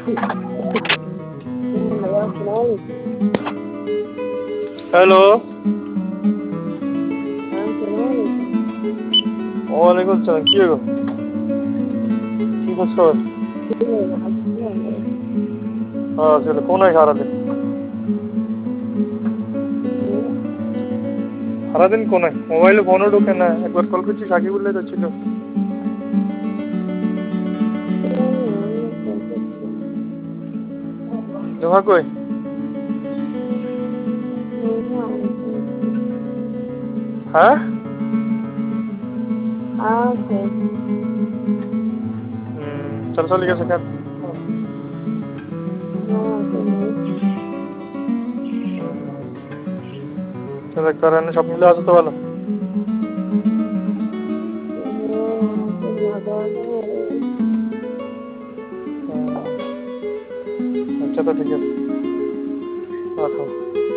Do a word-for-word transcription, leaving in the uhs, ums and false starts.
Hello. वालेकुम सलाम की हो की कुछ खबर? हाँ चलो कौन है सारा दिन सारा दिन कौन है मोबाइल फोन ढुके ना एक बार कॉल করছি সাকিব বললে তো ছিল জমা কই হ্যাঁ চল চল গেছে কেন চল কারণে সব মিলে আছে তো ভালো আচ্ছা তো ঠিক আছে রাখো